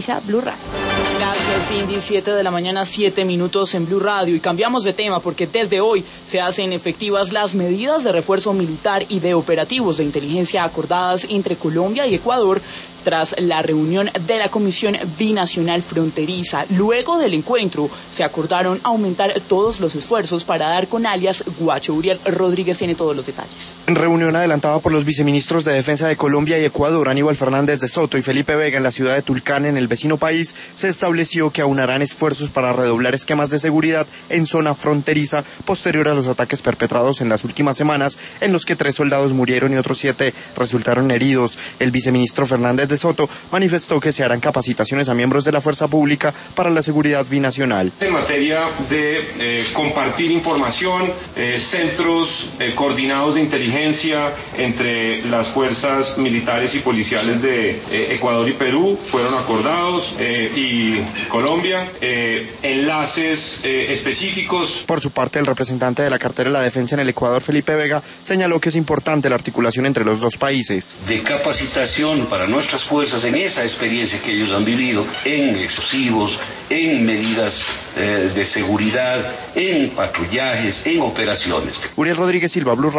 Blue Radio. Gracias, Cindy. 7 de la mañana, 7 minutos en Blue Radio. Y cambiamos de tema porque desde hoy se hacen efectivas las medidas de refuerzo militar y de operativos de inteligencia acordadas entre Colombia y Ecuador tras la reunión de la Comisión Binacional Fronteriza. Luego del encuentro se acordaron aumentar todos los esfuerzos para dar con alias Guacho. Uriel Rodríguez tiene todos los detalles. En reunión adelantada por los viceministros de Defensa de Colombia y Ecuador, Aníbal Fernández de Soto y Felipe Vega, en la ciudad de Tulcán, en el vecino país, se estableció que aunarán esfuerzos para redoblar esquemas de seguridad en zona fronteriza posterior a los ataques perpetrados en las últimas semanas, en los que 3 soldados murieron y otros 7 resultaron heridos. El viceministro Fernández de Soto manifestó que se harán capacitaciones a miembros de la fuerza pública para la seguridad binacional. En materia de compartir información, centros coordinados de inteligencia entre las fuerzas militares y policiales de Ecuador y Perú fueron acordados, y Colombia, enlaces específicos. Por su parte, el representante de la cartera de la defensa en el Ecuador, Felipe Vega, señaló que es importante la articulación entre los dos países. De capacitación para nuestras fuerzas en esa experiencia que ellos han vivido, en explosivos, en medidas de seguridad, en patrullajes, en operaciones. Uriel Rodríguez Silva, Blue Radio.